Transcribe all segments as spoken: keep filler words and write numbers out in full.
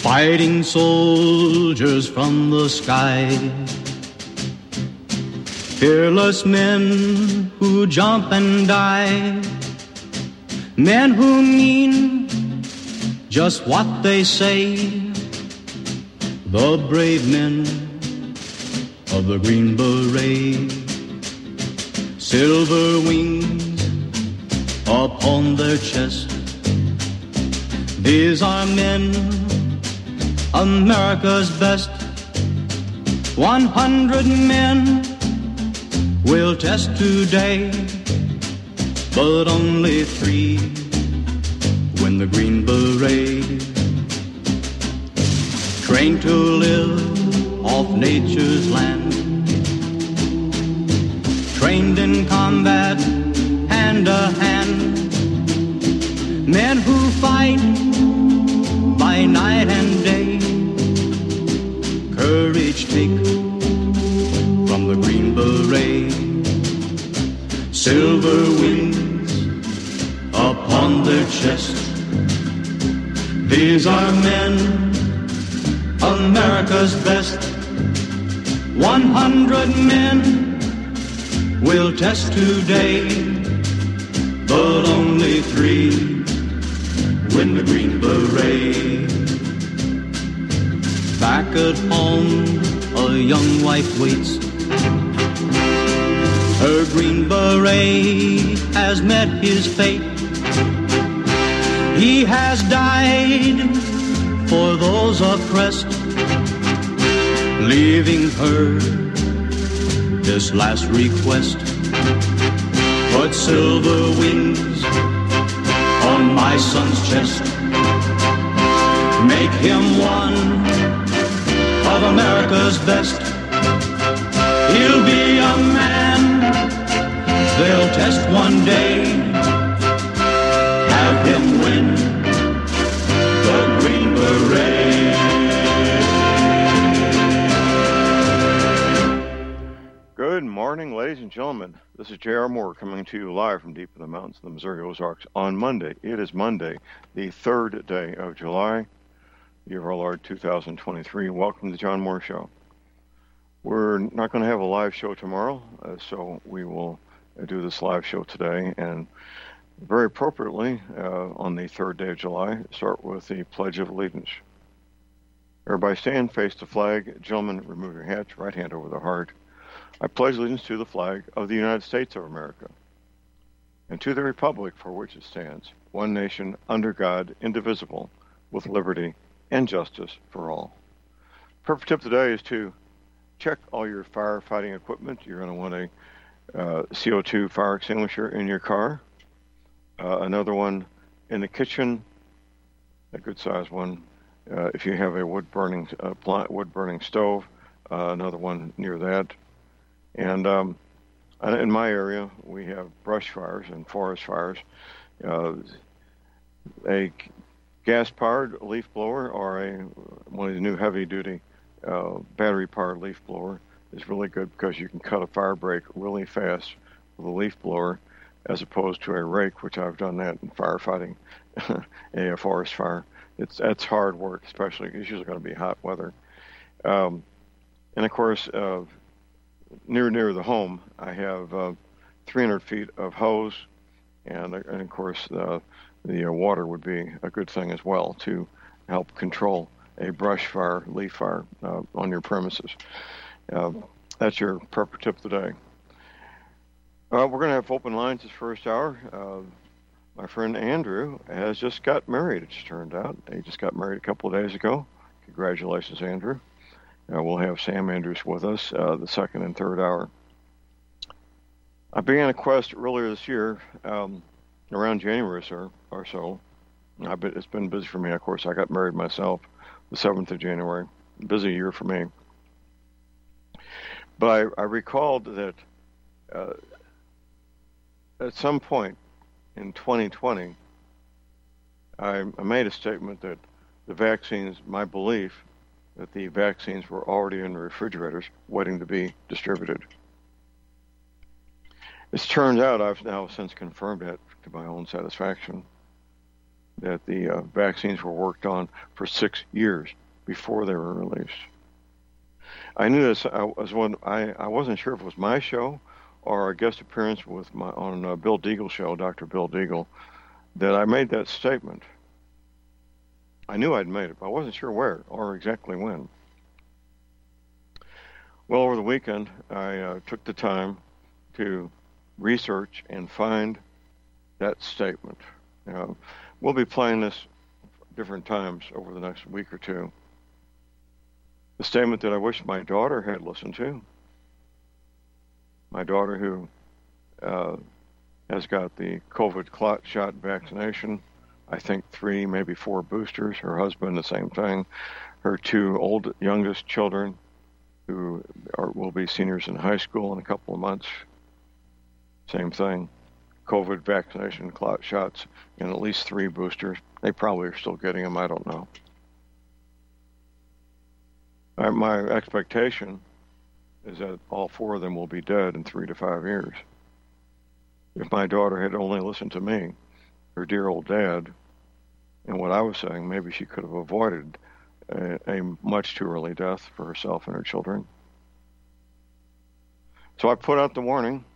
fighting soldiers from the sky, fearless men who jump and die, men who mean just what they say, the brave men of the Green Beret, silver wings upon their chest. These are men, America's best. One hundred men will test today, but only three win the Green Beret. Trained to live off nature's land, trained in combat hand to hand, men who fight by night and day, courage take from the Green Beret, silver wings upon their chest. These are men, America's best. One hundred men will test today, but only three win the Green Beret. Back at home, a young wife waits. Her Green Beret has met his fate. He has died for those oppressed, leaving her this last request. Put silver wings on my son's chest. Make him one of America's best. He'll be a man they'll test one day. Have him win the Green Beret. Good morning, ladies and gentlemen. This is J R. Moore coming to you live from deep in the mountains of the Missouri Ozarks on Monday. It is Monday, the third day of July, year of our Lord two thousand twenty-three. Welcome to the John Moore Show. We're not going to have a live show tomorrow, uh, so we will uh, do this live show today. And very appropriately, uh, on the third day of July, start with the Pledge of Allegiance. Everybody stand, face the flag. Gentlemen, remove your hats, right hand over the heart. I pledge allegiance to the flag of the United States of America and to the republic for which it stands, one nation, under God, indivisible, with liberty and justice for all. Perfect tip today is to check all your firefighting equipment. You're going to want a uh, C O two fire extinguisher in your car, uh, another one in the kitchen, a good-sized one. Uh, if you have a wood-burning uh, plant, wood-burning stove, uh, another one near that. And um, in my area, we have brush fires and forest fires. Uh, a gas-powered leaf blower or a one of the new heavy-duty uh, battery-powered leaf blower is really good because you can cut a fire break really fast with a leaf blower as opposed to a rake, which I've done that in firefighting a forest fire. It's that's hard work, especially it's usually going to be hot weather. Um, and of course, uh, near near the home, I have uh, three hundred feet of hose, and, and of course, uh, the uh, water would be a good thing as well to help control a brush fire, leaf fire uh, on your premises. Uh, that's your prepper tip today. Uh, we're going to have open lines this first hour. Uh, my friend Andrew has just got married, it's turned out. He just got married a couple of days ago. Congratulations, Andrew. Uh, we'll have Sam Andrews with us uh, the second and third hour. I began a quest earlier this year, um, around January or, or so. I've been, it's been busy for me, of course. I got married myself the seventh of January. Busy year for me. But I, I recalled that uh, at some point in twenty twenty, I, I made a statement that the vaccines, my belief, that the vaccines were already in the refrigerators waiting to be distributed. It's turned out I've now since confirmed that to my own satisfaction. that the uh, vaccines were worked on for six years before they were released. I knew this. I was one. I, I wasn't sure if it was my show or a guest appearance with my on uh, Bill Deagle's show, Doctor Bill Deagle, that I made that statement. I knew I'd made it, but I wasn't sure where or exactly when. Well, over the weekend, I uh, took the time to research and find that statement. Uh, we'll be playing this different times over the next week or two. The statement that I wish my daughter had listened to. My daughter who uh, has got the COVID clot shot vaccination, I think three, maybe four boosters. Her husband, the same thing. Her two old, youngest children who are, will be seniors in high school in a couple of months, same thing. COVID vaccination, clot shots, and at least three boosters. They probably are still getting them, I don't know. I, my expectation is that all four of them will be dead in three to five years. If my daughter had only listened to me, her dear old dad, and what I was saying, maybe she could have avoided a, a much too early death for herself and her children. So I put out the warning.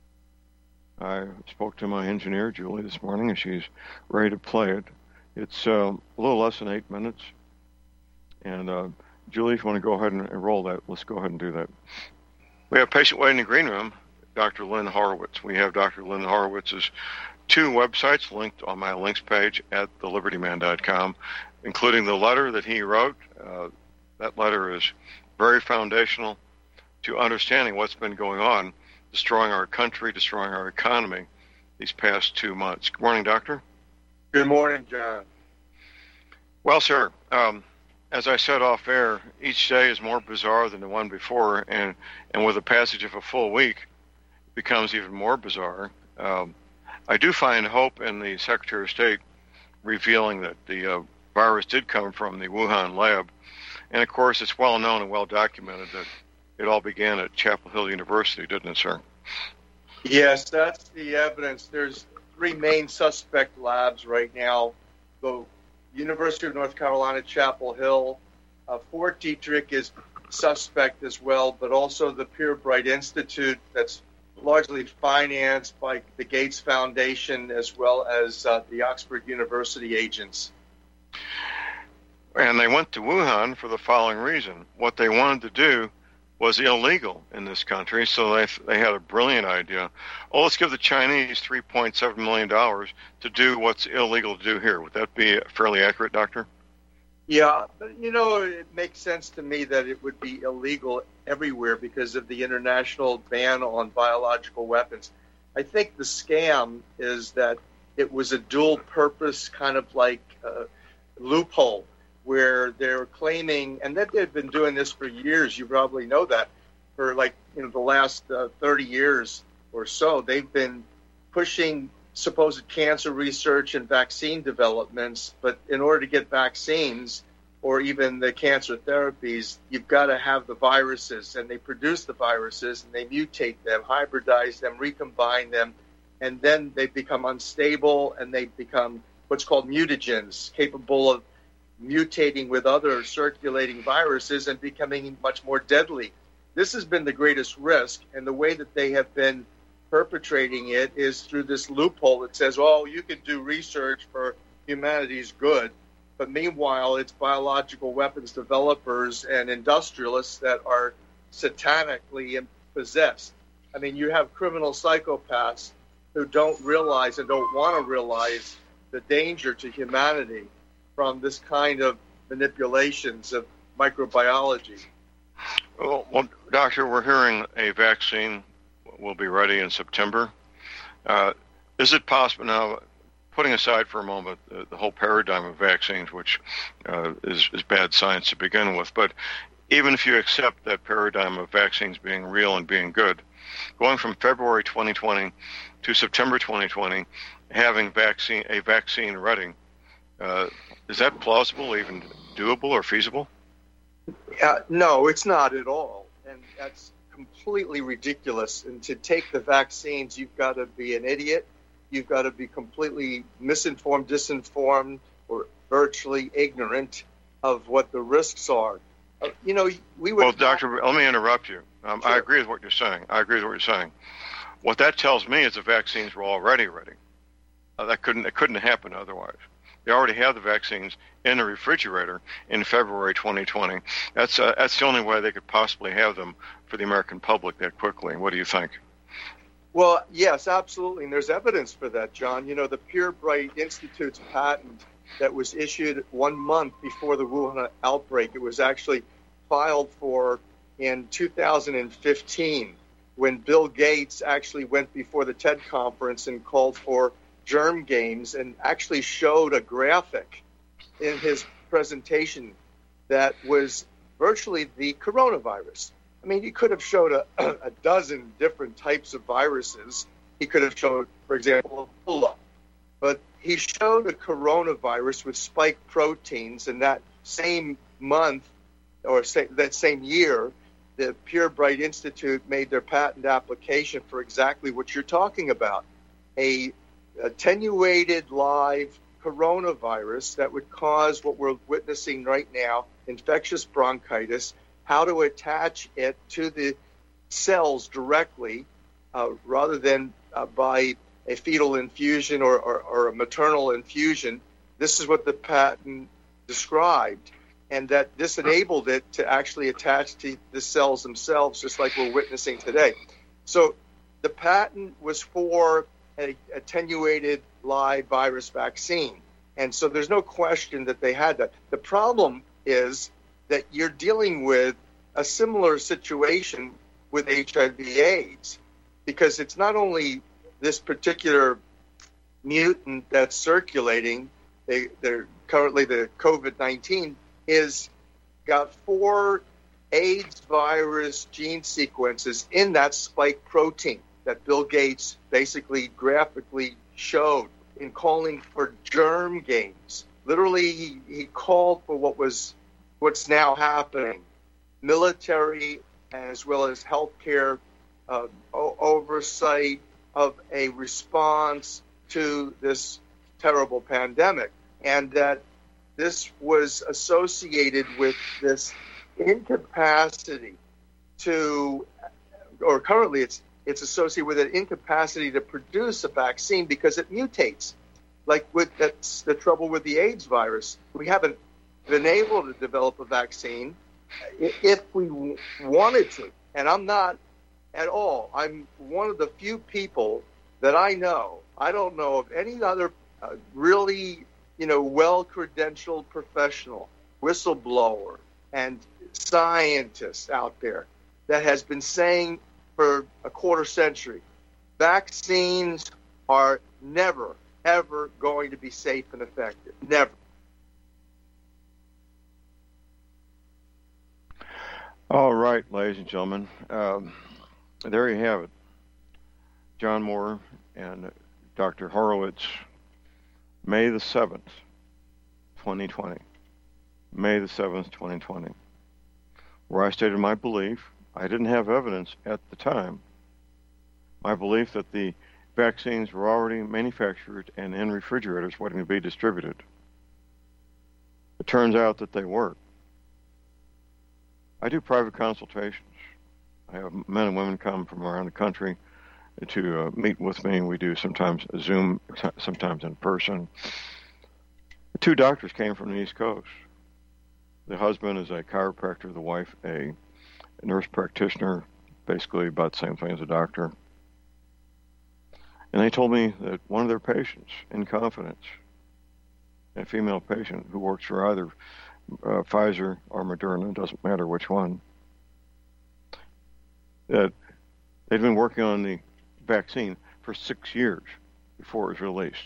I spoke to my engineer, Julie, this morning, and she's ready to play it. It's uh, a little less than eight minutes. And uh, Julie, if you want to go ahead and roll that, let's go ahead and do that. We have a patient waiting in the green room, Doctor Lynn Horowitz. We have Doctor Lynn Horowitz's two websites linked on my links page at the liberty man dot com, including the letter that he wrote. Uh, that letter is very foundational to understanding what's been going on, destroying our country, destroying our economy these past two months. Good morning, Doctor. Good morning, John. Well, sir, um, as I said off air, each day is more bizarre than the one before, and, and with the passage of a full week, it becomes even more bizarre. Um, I do find hope in the Secretary of State revealing that the uh, virus did come from the Wuhan lab. And, of course, it's well known and well documented that it all began at Chapel Hill University, didn't it, sir? Yes, that's the evidence. There's three main suspect labs right now. The University of North Carolina, Chapel Hill. Uh, Fort Detrick is suspect as well, but also the Purebright Institute that's largely financed by the Gates Foundation as well as uh, the Oxford University agents. And they went to Wuhan for the following reason. What they wanted to do was illegal in this country, so they they had a brilliant idea. Oh, let's give the Chinese three point seven million dollars to do what's illegal to do here. Would that be fairly accurate, Doctor? Yeah, but you know, it makes sense to me that it would be illegal everywhere because of the international ban on biological weapons. I think the scam is that it was a dual purpose kind of like uh, loophole where they're claiming, and that they've been doing this for years, you probably know that, for like, you know, the last uh, thirty years or so, they've been pushing supposed cancer research and vaccine developments, but in order to get vaccines or even the cancer therapies, you've got to have the viruses, and they produce the viruses, and they mutate them, hybridize them, recombine them, and then they become unstable, and they become what's called mutagens, capable of mutating with other circulating viruses and becoming much more deadly. This has been the greatest risk, and the way that they have been perpetrating it is through this loophole that says, oh, you can do research for humanity's good, but meanwhile it's biological weapons developers and industrialists that are satanically possessed. I mean, you have criminal psychopaths who don't realize and don't want to realize the danger to humanity from this kind of manipulations of microbiology. Well, well, Doctor, we're hearing a vaccine will be ready in September. Uh, is it possible now, putting aside for a moment the, the whole paradigm of vaccines, which uh, is, is bad science to begin with, but even if you accept that paradigm of vaccines being real and being good, going from February twenty twenty to September twenty twenty, having vaccine a vaccine ready, uh, is that plausible, even doable or feasible? Uh, no, it's not at all. And that's completely ridiculous. And to take the vaccines, you've got to be an idiot. you've got to be completely misinformed, disinformed, or virtually ignorant of what the risks are. Uh, you know, we would. Well, Doctor, let me interrupt you. Um, Sure. I agree with what you're saying. I agree with what you're saying. What that tells me is the vaccines were already ready. Uh, that couldn't it couldn't happen otherwise. They already have the vaccines in the refrigerator in February twenty twenty. That's uh, that's the only way they could possibly have them for the American public that quickly. What do you think? Well, yes, absolutely. And there's evidence for that, John. You know, the Purebright Institute's patent that was issued one month before the Wuhan outbreak, it was actually filed for in two thousand fifteen when Bill Gates actually went before the TED conference and called for germ games and actually showed a graphic in his presentation that was virtually the coronavirus. I mean, he could have showed a, a dozen different types of viruses. He could have showed, for example, Ebola. But he showed a coronavirus with spike proteins, and that same month, or say, that same year, the Purebright Institute made their patent application for exactly what you're talking about, a attenuated live coronavirus that would cause what we're witnessing right now, infectious bronchitis, how to attach it to the cells directly uh, rather than uh, by a fetal infusion or, or, or a maternal infusion. This is what the patent described, and that this enabled it to actually attach to the cells themselves, just like we're witnessing today. So the patent was for an attenuated live virus vaccine, and so there's no question that they had that. The problem is that you're dealing with a similar situation with H I V AIDS, because it's not only this particular mutant that's circulating. They, they're currently the COVID nineteen is got four AIDS virus gene sequences in that spike protein that Bill Gates basically graphically showed in calling for germ games. Literally, he, he called for what was what's now happening, military as well as healthcare uh, o- oversight of a response to this terrible pandemic, and that this was associated with this incapacity to, or currently it's it's associated with an incapacity to produce a vaccine because it mutates. Like with that's the trouble with the AIDS virus. We haven't been able to develop a vaccine if we wanted to. And I'm not at all. I'm one of the few people that I know. I don't know of any other uh, really, you know, well-credentialed professional, whistleblower, and scientist out there that has been saying for a quarter century, vaccines are never, ever going to be safe and effective. Never. All right, ladies and gentlemen, um, there you have it. John Moore and Doctor Horowitz, May the seventh, twenty twenty. May the seventh, twenty twenty, where I stated my belief. I didn't have evidence at the time. My belief that the vaccines were already manufactured and in refrigerators waiting to be distributed. It turns out that they were. I do private consultations. I have men and women come from around the country to uh, meet with me. We do sometimes Zoom, sometimes in person. The two doctors came from the East Coast. The husband is a chiropractor, the wife a nurse practitioner, basically about the same thing as a doctor. And they told me that one of their patients, in confidence, a female patient who works for either uh, Pfizer or Moderna, doesn't matter which one, that they'd been working on the vaccine for six years before it was released,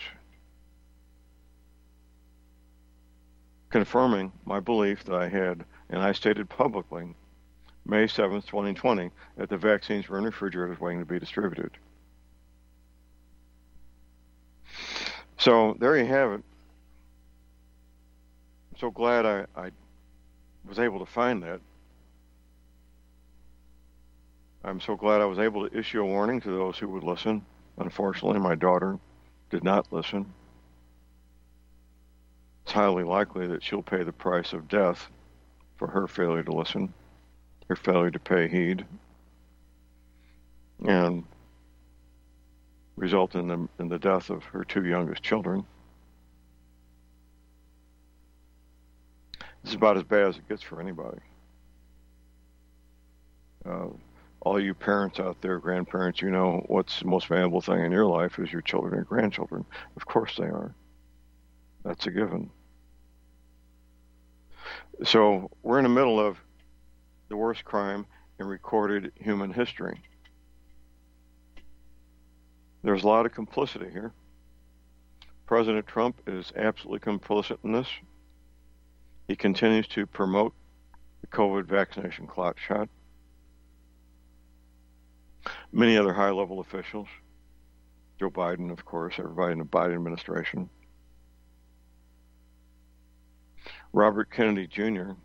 confirming my belief that I had, and I stated publicly, May seventh, twenty twenty, that the vaccines were in refrigerators waiting to be distributed. So there you have it. I'm so glad I, I was able to find that. I'm so glad I was able to issue a warning to those who would listen. Unfortunately, my daughter did not listen. It's highly likely that she'll pay the price of death for her failure to listen, her failure to pay heed, and result in the, in the death of her two youngest children. This is about as bad as it gets for anybody. Uh, all you parents out there, grandparents, you know what's the most valuable thing in your life is your children and grandchildren. Of course they are. That's a given. So we're in the middle of the worst crime in recorded human history. There's a lot of complicity here. President Trump is absolutely complicit in this. He continues to promote the COVID vaccination clot shot. Many other high-level officials, Joe Biden, of course, everybody in the Biden administration. Robert Kennedy Junior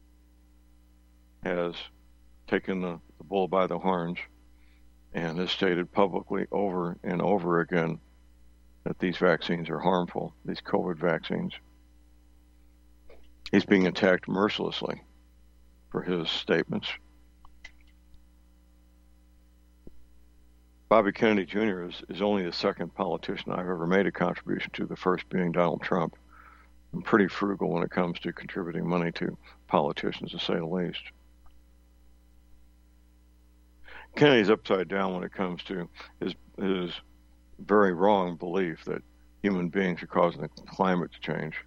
has taken the, the bull by the horns and has stated publicly over and over again that these vaccines are harmful, these COVID vaccines. He's being attacked mercilessly for his statements. Bobby Kennedy Junior is, is only the second politician I've ever made a contribution to, the first being Donald Trump. I'm pretty frugal when it comes to contributing money to politicians, to say the least. Kennedy's upside down when it comes to his, his very wrong belief that human beings are causing the climate to change.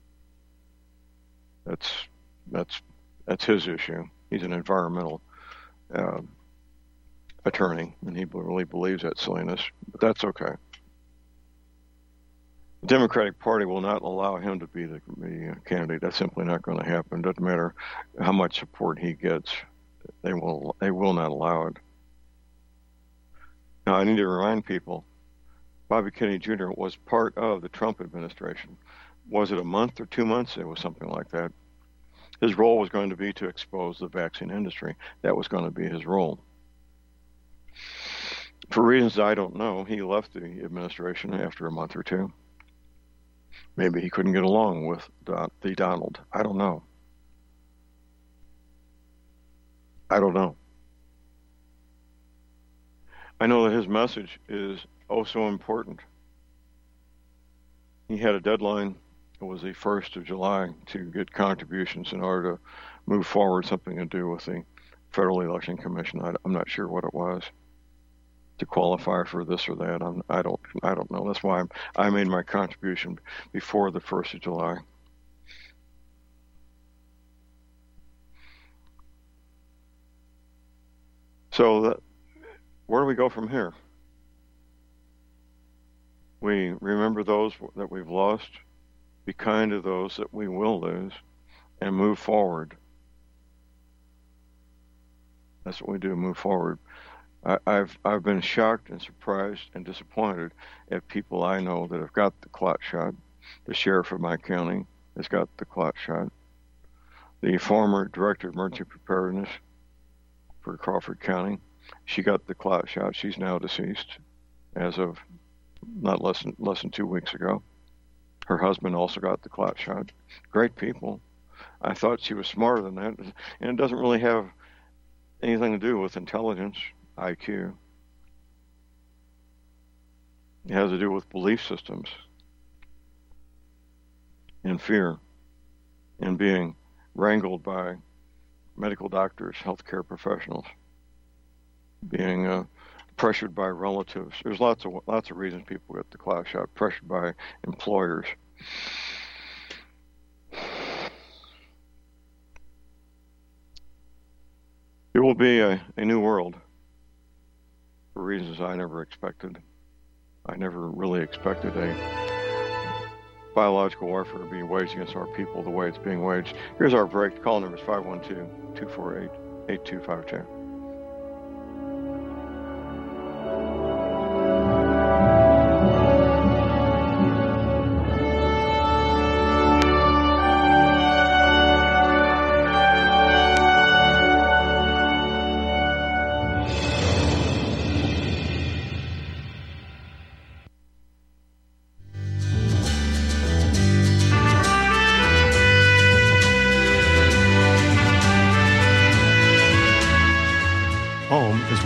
That's that's that's his issue. He's an environmental uh, attorney, and he really believes that silliness. But that's okay. The Democratic Party will not allow him to be the, the candidate. That's simply not going to happen. Doesn't matter how much support he gets. They will they will not allow it. Now, I need to remind people, Bobby Kennedy Junior was part of the Trump administration. Was it a month or two months? It was something like that. His role was going to be to expose the vaccine industry. That was going to be his role. For reasons I don't know, he left the administration after a month or two. Maybe he couldn't get along with Don, the Donald. I don't know. I don't know. I know that his message is oh so important. He had a deadline. It was the first of July to get contributions in order to move forward, something to do with the Federal Election Commission. I, I'm not sure what it was to qualify for this or that. I'm, I don't. I don't know. That's why I'm, I made my contribution before the first of July. So that, where do we go from here? We remember those that we've lost, be kind to those that we will lose, and move forward. That's what we do, move forward. I, I've I've been shocked and surprised and disappointed at people I know that have got the clot shot. The sheriff of my county has got the clot shot. The former director of emergency preparedness for Crawford County, she got the clot shot. She's now deceased as of not less than less than two weeks ago. Her husband also got the clot shot. Great people. I thought she was smarter than that, and it doesn't really have anything to do with intelligence, I Q. It has to do with belief systems and fear and being wrangled by medical doctors, healthcare professionals, being uh, pressured by relatives. There's lots of lots of reasons people get the clot shot. Pressured by employers. It will be a, a new world for reasons I never expected. I never really expected a biological warfare to be waged against our people the way it's being waged. Here's our break. Call number is five one two, two four eight, eight two five two.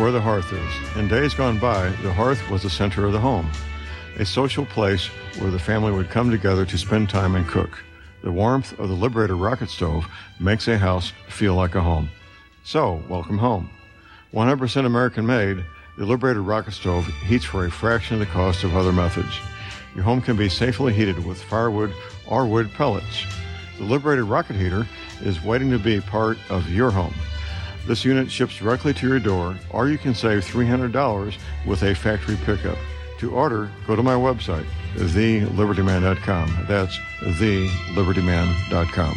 where the hearth is. In days gone by, the hearth was the center of the home, a social place where the family would come together to spend time and cook. The warmth of the Liberator rocket stove makes a house feel like a home. So, welcome home. one hundred percent American-made, the Liberator rocket stove heats for a fraction of the cost of other methods. Your home can be safely heated with firewood or wood pellets. The Liberator rocket heater is waiting to be part of your home. This unit ships directly to your door, or you can save three hundred dollars with a factory pickup. To order, go to my website, the liberty man dot com. That's the liberty man dot com.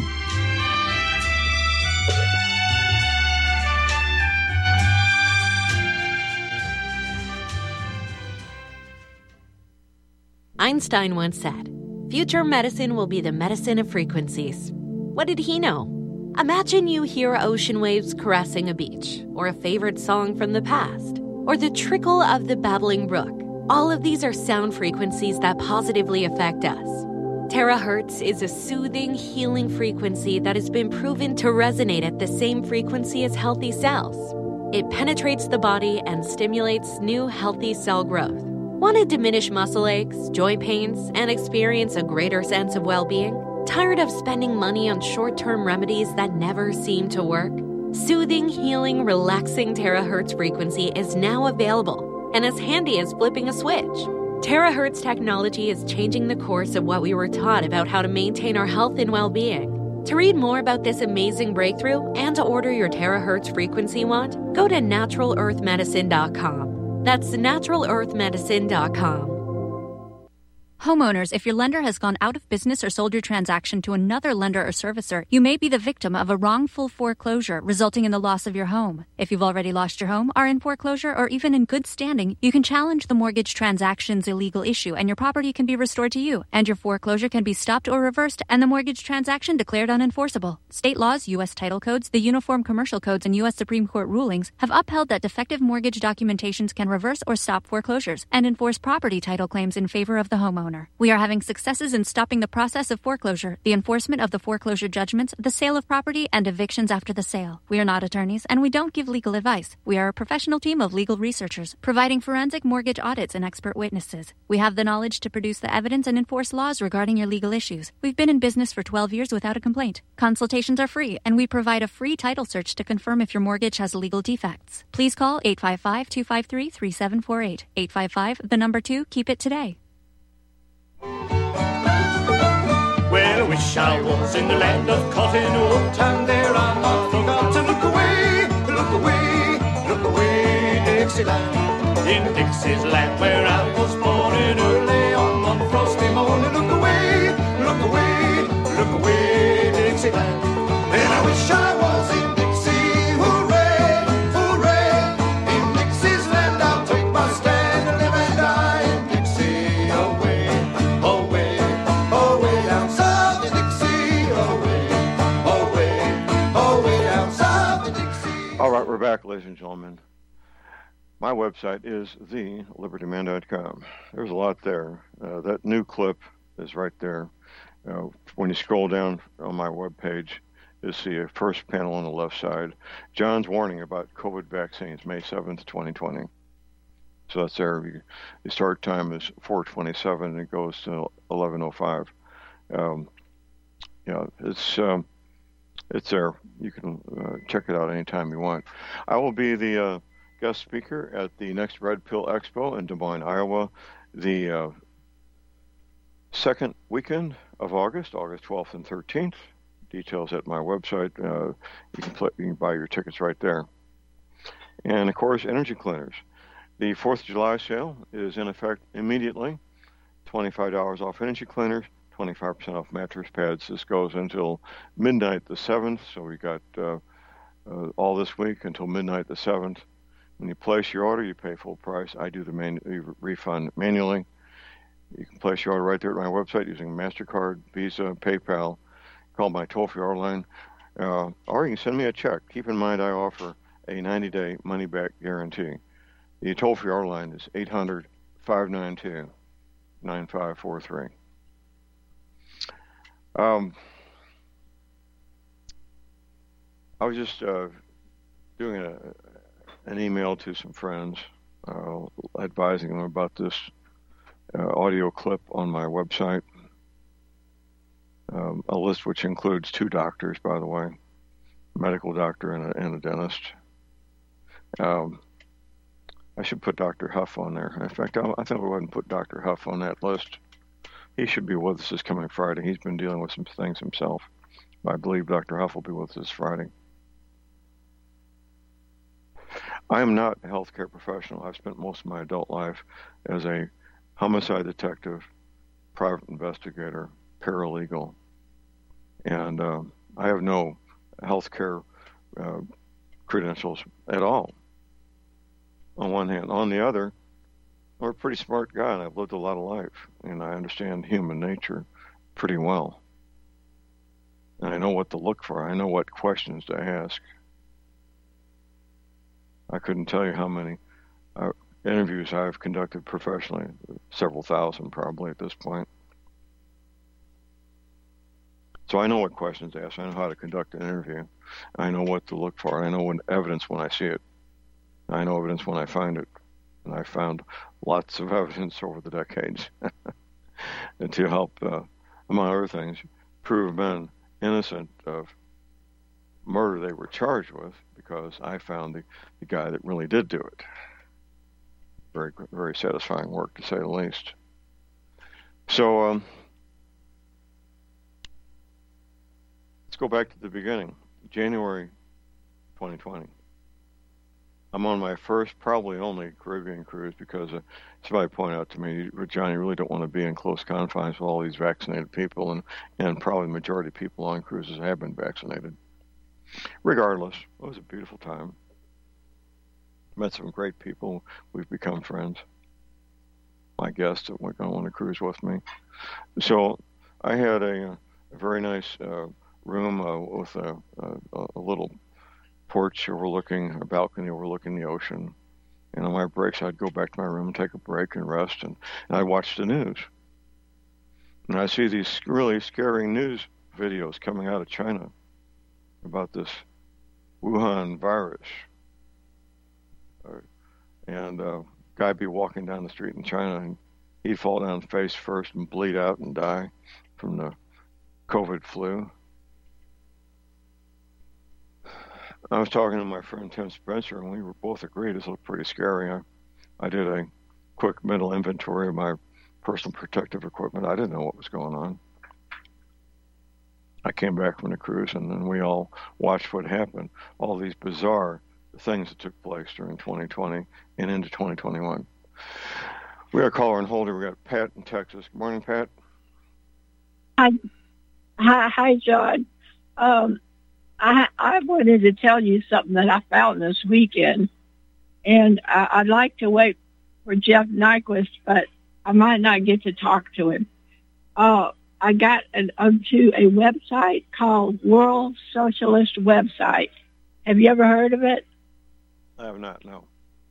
Einstein once said, "Future medicine will be the medicine of frequencies." What did he know? Imagine you hear ocean waves caressing a beach, or a favorite song from the past, or the trickle of the babbling brook. All of these are sound frequencies that positively affect us. Terahertz is a soothing, healing frequency that has been proven to resonate at the same frequency as healthy cells. It penetrates the body and stimulates new, healthy cell growth. Want to diminish muscle aches, joint pains, and experience a greater sense of well-being? Tired of spending money on short-term remedies that never seem to work? Soothing, healing, relaxing terahertz frequency is now available and as handy as flipping a switch. Terahertz technology is changing the course of what we were taught about how to maintain our health and well-being. To read more about this amazing breakthrough and to order your terahertz frequency wand, go to natural earth medicine dot com. That's natural earth medicine dot com. Homeowners, if your lender has gone out of business or sold your transaction to another lender or servicer, you may be the victim of a wrongful foreclosure resulting in the loss of your home. If you've already lost your home, are in foreclosure, or even in good standing, you can challenge the mortgage transaction's illegal issue and your property can be restored to you, and your foreclosure can be stopped or reversed and the mortgage transaction declared unenforceable. State laws, U S title codes, the Uniform Commercial Codes, and U S Supreme Court rulings have upheld that defective mortgage documentations can reverse or stop foreclosures and enforce property title claims in favor of the homeowner. We are having successes in stopping the process of foreclosure, the enforcement of the foreclosure judgments, the sale of property, and evictions after the sale. We are not attorneys, and we don't give legal advice. We are a professional team of legal researchers, providing forensic mortgage audits and expert witnesses. We have the knowledge to produce the evidence and enforce laws regarding your legal issues. We've been in business for twelve years without a complaint. Consultations are free, and we provide a free title search to confirm if your mortgage has legal defects. Please call eight five five, two five three, three seven four eight. eight five five, the number two, keep it today. Well, I wish I was in the land of cotton wool, and there I not forgot to look away, look away, look away, Dixieland. In Dixie's land where I was born, in early on one frosty morning, look away, look away, look away, Dixieland. Then I wish I was in Dixie, hooray, hooray. In Dixie's land I'll take my stand and live and die in Dixie, away, away, away down south in Dixie, away, away, away down south in Dixie. All right, we're back, ladies and gentlemen. My website is the liberty man dot com. There's a lot there. Uh, that new clip is right there. Uh, when you scroll down on my webpage, you'll see a first panel on the left side. John's warning about COVID vaccines, May seventh, twenty twenty. So that's there. The start time is four twenty-seven and it goes to eleven oh five. Um, you know, it's um, it's there. You can uh, check it out anytime you want. I will be the uh, guest speaker at the next Red Pill Expo in Des Moines, Iowa, the uh, second weekend of August, August twelfth and thirteenth. Details at my website. Uh, you can play, you can buy your tickets right there. And of course, energy cleaners. The fourth of July sale is in effect immediately. twenty-five dollars off energy cleaners, twenty-five percent off mattress pads. This goes until midnight the seventh, so we got uh, uh, all this week until midnight the seventh. When you place your order, you pay full price. I do the man- refund manually. You can place your order right there at my website using MasterCard, Visa, PayPal. Call my toll-free order line, uh, or you can send me a check. Keep in mind I offer a ninety-day money-back guarantee. The toll-free order line is eight hundred, five nine two, nine five four three. Um, I was just uh, doing a an email to some friends uh, advising them about this uh, audio clip on my website. Um, a list which includes two doctors, by the way, a medical doctor and a, and a dentist. Um, I should put Doctor Huff on there. In fact, I, I think I wouldn't put Doctor Huff on that list. He should be with us this coming Friday. He's been dealing with some things himself. I believe Doctor Huff will be with us this Friday. I am not a healthcare professional. I've spent most of my adult life as a homicide detective, private investigator, paralegal, and uh, I have no healthcare uh, credentials at all, on one hand. On the other, I'm a pretty smart guy, and I've lived a lot of life, and I understand human nature pretty well. And I know what to look for. I know what questions to ask. I couldn't tell you how many uh, interviews I've conducted professionally, several thousand probably at this point. So I know what questions to ask. I know how to conduct an interview. I know what to look for. I know when evidence when I see it. I know evidence when I find it. And I found lots of evidence over the decades to help, uh, among other things, prove men innocent of murder they were charged with, because I found the, the guy that really did do it. Very, very satisfying work, to say the least. So, um, let's go back to the beginning. January twenty twenty. I'm on my first, probably only Caribbean cruise, because uh, somebody pointed out to me, John, you really don't want to be in close confines with all these vaccinated people, and, and probably the majority of people on cruises have been vaccinated. Regardless, it was a beautiful time. Met some great people. We've become friends. My guests that went on a cruise with me. So I had a, a very nice uh, room uh, with a, a, a little porch overlooking, a balcony overlooking the ocean. And on my breaks, I'd go back to my room and take a break and rest, and, and I'd watch the news. And I see these really scary news videos coming out of China about this Wuhan virus. Uh, and a uh, guy be walking down the street in China, and he'd fall down face first and bleed out and die from the COVID flu. I was talking to my friend Tim Spencer, and we were both agreed this looked pretty scary. I, I did a quick mental inventory of my personal protective equipment. I didn't know what was going on. I came back from the cruise, and then we all watched what happened, all these bizarre things that took place during twenty twenty and into twenty twenty-one. We got a caller on hold. We got Pat in Texas. Good morning, Pat. Hi, hi, hi John. Um, I, I wanted to tell you something that I found this weekend, and I, I'd like to wait for Jeff Nyquist, but I might not get to talk to him. Uh, I got an, onto a website called World Socialist Website. Have you ever heard of it? I have not, no.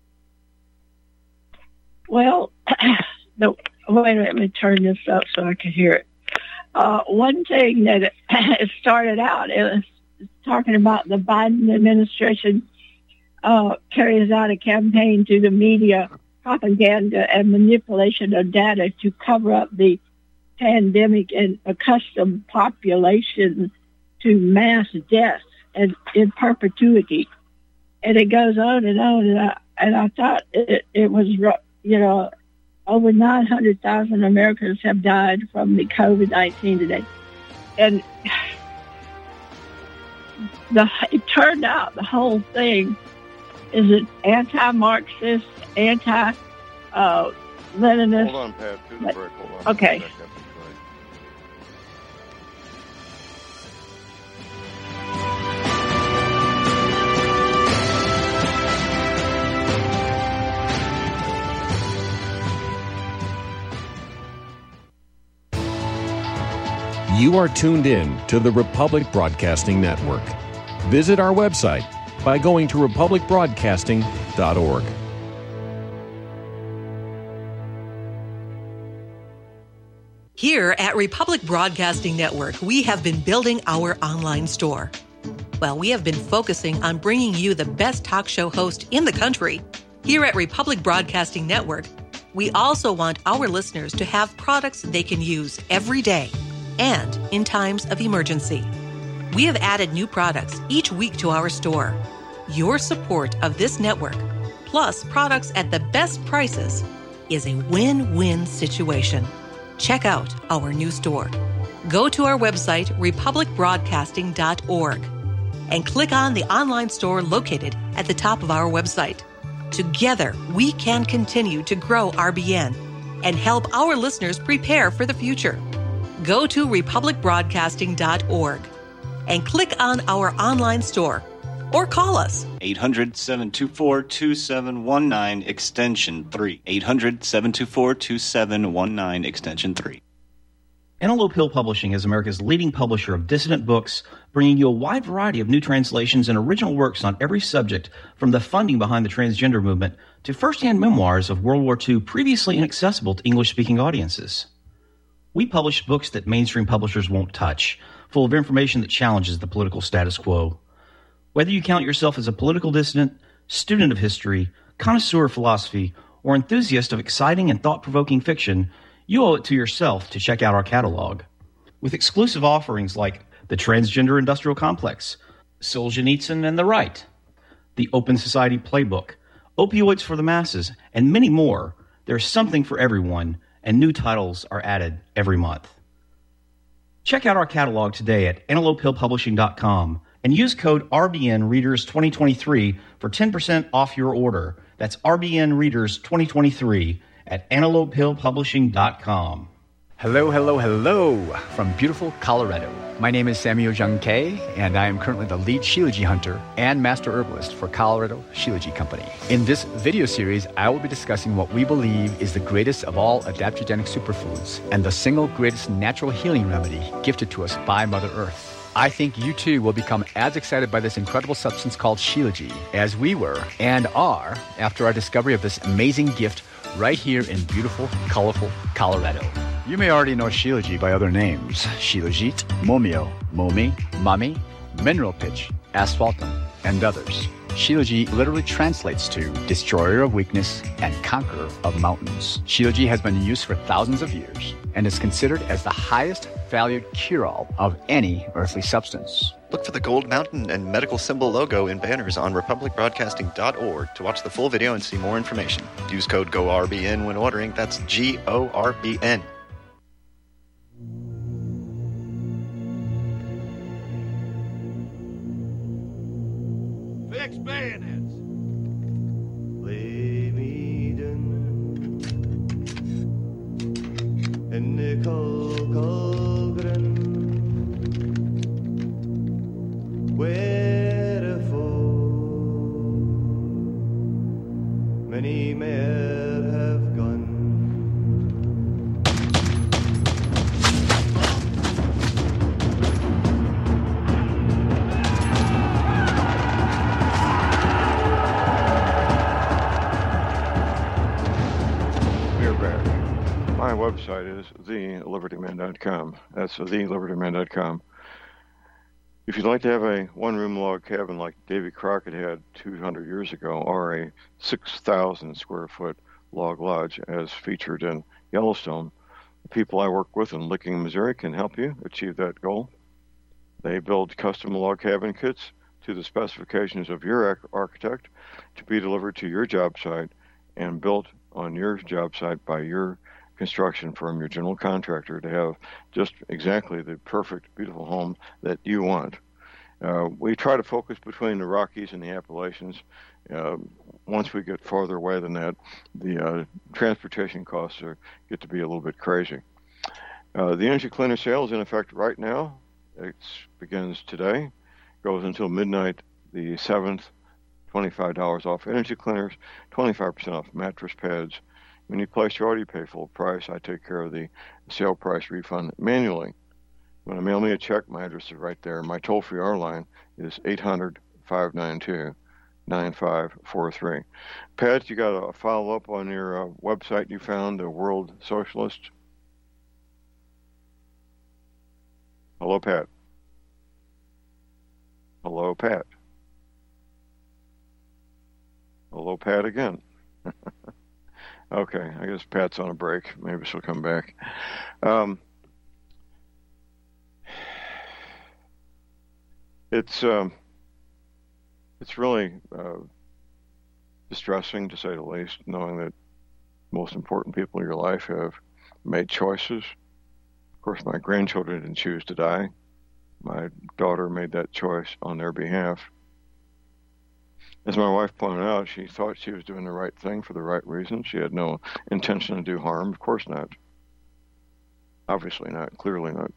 Well, no, wait a minute, let me turn this up so I can hear it. Uh, one thing that it, it started out, it was talking about the Biden administration uh, carries out a campaign through the media, propaganda, and manipulation of data to cover up the pandemic and accustom population to mass deaths and in perpetuity. And it goes on and on, and I, and I thought it, it was, you know, over nine hundred thousand Americans have died from the COVID nineteen today. And the, it turned out the whole thing is an anti-Marxist, anti-Leninist. Uh, Hold on, Pat. Do the break. Hold on. Okay. You are tuned in to the Republic Broadcasting Network. Visit our website by going to republic broadcasting dot org. Here at Republic Broadcasting Network, we have been building our online store. Well, we have been focusing on bringing you the best talk show host in the country. Here at Republic Broadcasting Network, we also want our listeners to have products they can use every day and in times of emergency. We have added new products each week to our store. Your support of this network, plus products at the best prices, is a win-win situation. Check out our new store. Go to our website, republic broadcasting dot org, and click on the online store located at the top of our website. Together, we can continue to grow R B N and help our listeners prepare for the future. Go to republic broadcasting dot org and click on our online store or call us. eight hundred, seven two four, two seven one nine, extension three. eight hundred, seven two four, two seven one nine, extension three. Antelope Hill Publishing is America's leading publisher of dissident books, bringing you a wide variety of new translations and original works on every subject, from the funding behind the transgender movement to first-hand memoirs of World War Two previously inaccessible to English-speaking audiences. We publish books that mainstream publishers won't touch, full of information that challenges the political status quo. Whether you count yourself as a political dissident, student of history, connoisseur of philosophy, or enthusiast of exciting and thought-provoking fiction, you owe it to yourself to check out our catalog. With exclusive offerings like The Transgender Industrial Complex, Solzhenitsyn and the Right, The Open Society Playbook, Opioids for the Masses, and many more, there's something for everyone, and new titles are added every month. Check out our catalog today at antelope hill publishing dot com and use code R B N Readers twenty twenty-three for ten percent off your order. That's R B N Readers twenty twenty-three at antelope hill publishing dot com. Hello, hello, hello from beautiful Colorado. My name is Samuel Jung Kay, and I am currently the lead Shilajit hunter and master herbalist for Colorado Shilajit Company. In this video series, I will be discussing what we believe is the greatest of all adaptogenic superfoods and the single greatest natural healing remedy gifted to us by Mother Earth. I think you too will become as excited by this incredible substance called Shilajit as we were and are after our discovery of this amazing gift right here in beautiful, colorful Colorado. You may already know Shilajit by other names: Shilajit, Momio, Momi, Mami, Mineral Pitch, Asphaltum, and others. Shilajit literally translates to destroyer of weakness and conqueror of mountains. Shilajit has been in use for thousands of years and is considered as the highest valued cure-all of any earthly substance. Look for the gold mountain and medical symbol logo in banners on republic broadcasting dot org to watch the full video and see more information. Use code G O R B N when ordering. That's G O R B N. Fix bayonets. Lay me down in the cold, cold grin, where for many men have gone. My website is the liberty man dot com. That's the liberty man dot com. If you'd like to have a one-room log cabin like Davy Crockett had two hundred years ago, or a six thousand square foot log lodge as featured in Yellowstone, the people I work with in Licking, Missouri can help you achieve that goal. They build custom log cabin kits to the specifications of your architect to be delivered to your job site and built on your job site by your construction firm, your general contractor, to have just exactly the perfect, beautiful home that you want. Uh, we try to focus between the Rockies and the Appalachians. Uh, once we get farther away than that, the uh, transportation costs are, get to be a little bit crazy. Uh, the Energy Cleaner sale is in effect right now. It begins today, goes until midnight the seventh. twenty-five dollars off energy cleaners, twenty-five percent off mattress pads. When you place your order, you pay full price. I take care of the sale price refund manually. When you mail me a check, my address is right there. My toll-free R line is eight hundred, five nine two, nine five four three. Pat, you got a follow-up on your uh, website you found, the World Socialist? Hello, Pat. Hello, Pat. Hello, Pat again. Okay, I guess Pat's on a break. Maybe she'll come back. Um, it's um, it's really uh, distressing, to say the least, knowing that most important people in your life have made choices. Of course, my grandchildren didn't choose to die. My daughter made that choice on their behalf. As my wife pointed out, she thought she was doing the right thing for the right reasons. She had no intention to do harm. Of course not. Obviously not. Clearly not.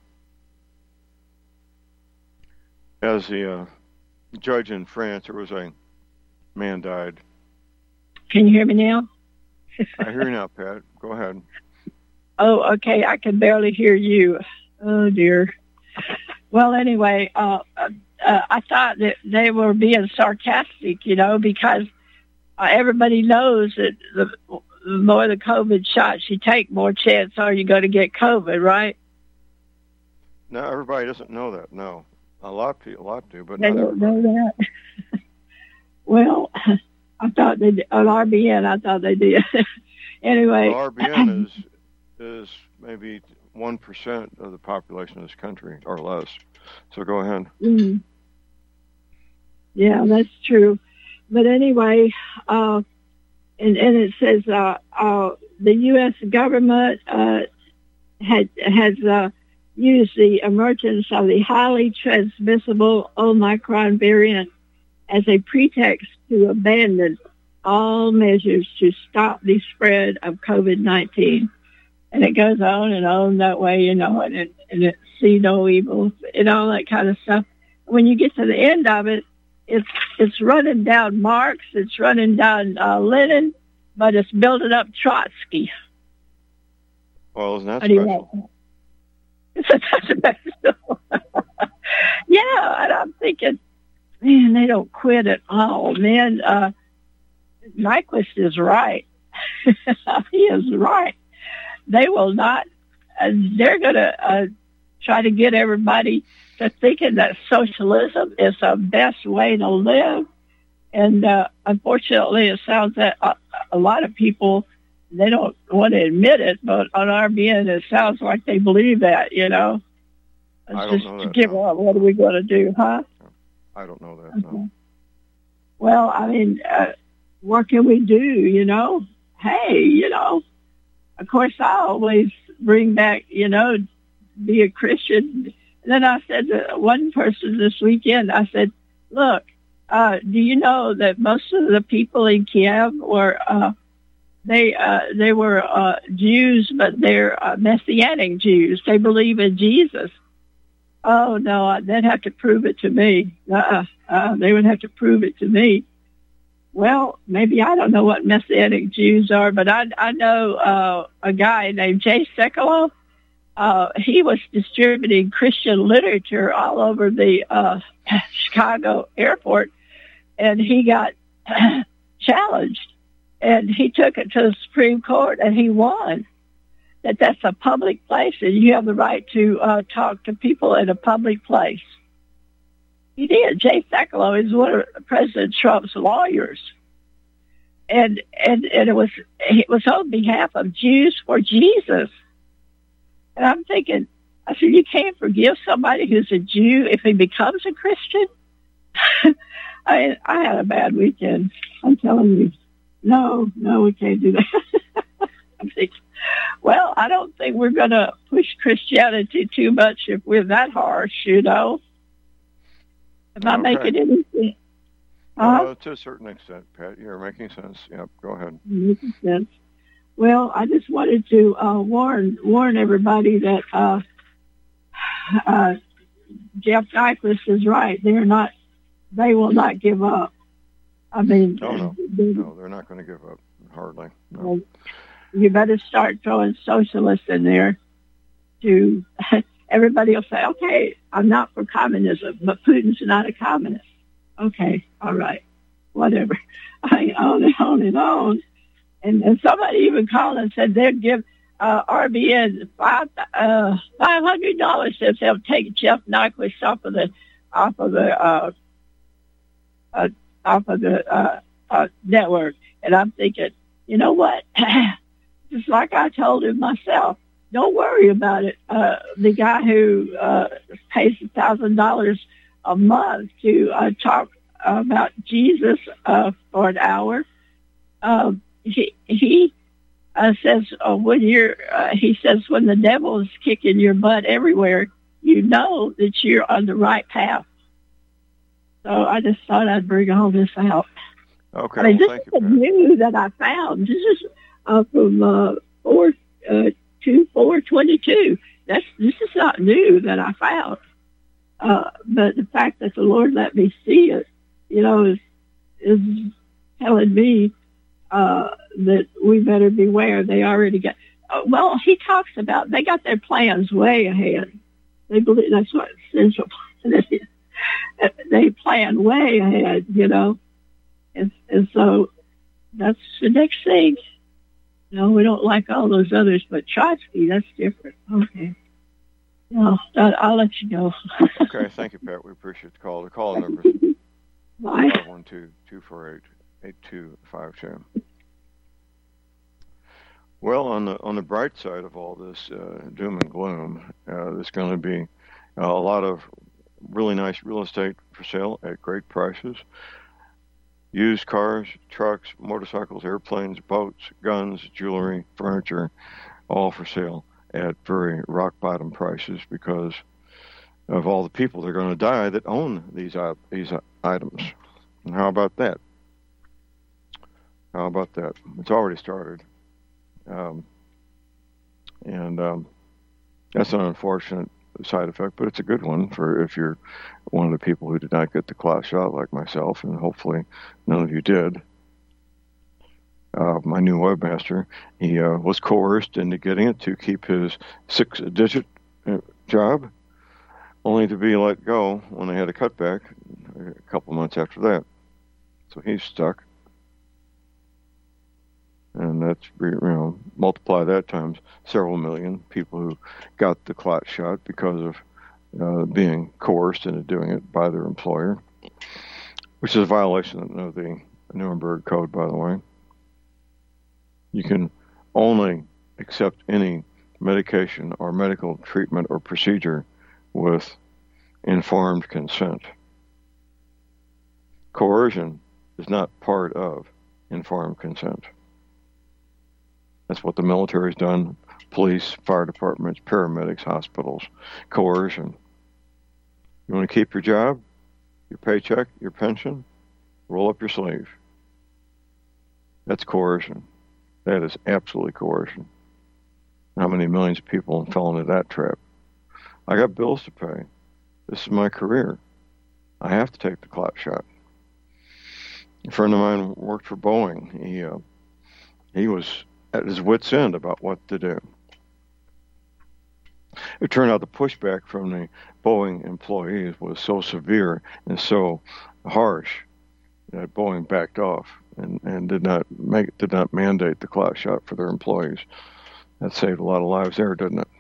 As the uh, judge in France, there was a man died. Can you hear me now? I hear you now, Pat. Go ahead. Oh, okay. I can barely hear you. Oh, dear. Well, anyway, uh, uh, I thought that they were being sarcastic, you know, because uh, everybody knows that the, the more the COVID shots you take, more chance are you going to get COVID, right? No, everybody doesn't know that. No, a lot of people, a lot do, but They not don't everybody. know that. Well, I thought they did. On R B N, I thought they did. Anyway. Well, R B N is is maybe one percent of the population of this country or less. So go ahead. Mm. Yeah, that's true. But anyway, uh, and, and it says uh, uh, the U S government uh, had, has uh, used the emergence of the highly transmissible Omicron variant as a pretext to abandon all measures to stop the spread of COVID nineteen. And it goes on and on that way, you know, and it, and it see no evil and all that kind of stuff. When you get to the end of it, it's it's running down Marx, it's running down uh, Lenin, but it's building up Trotsky. Well, isn't that How do you special? like that? It's a special. Yeah, and I'm thinking, man, they don't quit at all, man. Uh, Nyquist is right. He is right. They will not, uh, they're going to uh, try to get everybody to thinking that socialism is the best way to live. And uh, unfortunately, it sounds that a, a lot of people, they don't want to admit it, but on R B N, it sounds like they believe that, you know. It's I don't just know to that, give no. up. What are we going to do, huh? I don't know that. Okay. No. Well, I mean, uh, what can we do, you know? Hey, you know, of course, I always bring back, you know, be a Christian. And then I said to one person this weekend, I said, look, uh, do you know that most of the people in Kiev were, uh, they, uh, they were, uh, Jews, but they're uh, Messianic Jews. They believe in Jesus. Oh, no, they'd have to prove it to me. Uh, uh, they would have to prove it to me. Well, maybe I don't know what Messianic Jews are, but I, I know uh, a guy named Jay Sekulow. Uh, he was distributing Christian literature all over the uh, Chicago airport, and he got challenged, and he took it to the Supreme Court, and he won. That that's a public place, and you have the right to uh, talk to people in a public place. He did. Jay Sekulow is one of President Trump's lawyers, and and and it was it was on behalf of Jews for Jesus. And I'm thinking, I said, you can't forgive somebody who's a Jew if he becomes a Christian. I I had a bad weekend. I'm telling you, no, no, we can't do that. I'm thinking, well, I don't think we're going to push Christianity too much if we're that harsh, you know. Am I Okay. making any sense? Uh, Huh? to a certain extent, Pat, you're making sense. Yep, go ahead. Making sense. Well, I just wanted to uh, warn warn everybody that uh, uh, Jeff Nyquist is right. They're not. They will not give up. I mean, No, no, they- no, they're not going to give up. Hardly. No. you better start throwing socialists in there. To everybody will say, okay, I'm not for communism, but Putin's not a communist. Okay, all right, whatever. I mean, on and on and on. And, and somebody even called and said they'd give uh, R B N five uh, five hundred dollars if they'll take Jeff Nyquist off of the off of the uh, uh, off of the uh, uh, network. And I'm thinking, you know what? Just like I told him myself, don't worry about it. Uh, the guy who uh, pays a thousand dollars a month to uh, talk about Jesus uh, for an hour, um, he he uh, says uh, when you're uh, he says when the devil is kicking your butt everywhere, you know that you're on the right path. So I just thought I'd bring all this out. Okay, I mean, well, this thank is you, new that I found. This is uh, from uh, four uh, two four twenty two. That's this is not new that I found. Uh, but the fact that the Lord let me see it, you know, is is telling me uh, that we better beware. They already got. Uh, well, he talks about they got their plans way ahead. They believe that's what central plan is. They plan way ahead, you know, and and so that's the next thing. No, we don't like all those others, but Trotsky, that's different. Okay. No, I'll, I'll let you go. Okay, thank you, Pat. We appreciate the call. The call number is five one two, two four eight, eight two five two. Well, on the on the bright side of all this uh, doom and gloom, uh, there's going to be uh, a lot of really nice real estate for sale at great prices. Used cars, trucks, motorcycles, airplanes, boats, guns, jewelry, furniture, all for sale at very rock-bottom prices because of all the people that are going to die that own these uh, these uh, items. And how about that? How about that? It's already started. Um, and um, that's an unfortunate side effect, but it's a good one for if you're one of the people who did not get the clot shot like myself, and hopefully none of you did. Uh, my new webmaster, he uh, was coerced into getting it to keep his six-digit uh, job, only to be let go when they had a cutback a couple months after that. So he's stuck. And that's, you know, multiply that times several million people who got the clot shot because of uh, being coerced into doing it by their employer, which is a violation of the Nuremberg Code, by the way. You can only accept any medication or medical treatment or procedure with informed consent. Coercion is not part of informed consent. That's what the military's done, police, fire departments, paramedics, hospitals. Coercion. You want to keep your job, your paycheck, your pension? Roll up your sleeve. That's coercion. That is absolutely coercion. How many millions of people fell into that trap? I got bills to pay. This is my career. I have to take the clot shot. A friend of mine worked for Boeing. He uh, he was at his wit's end about what to do. It turned out the pushback from the Boeing employees was so severe and so harsh that Boeing backed off and, and did not make did not mandate the clot shot for their employees. That saved a lot of lives there, didn't it?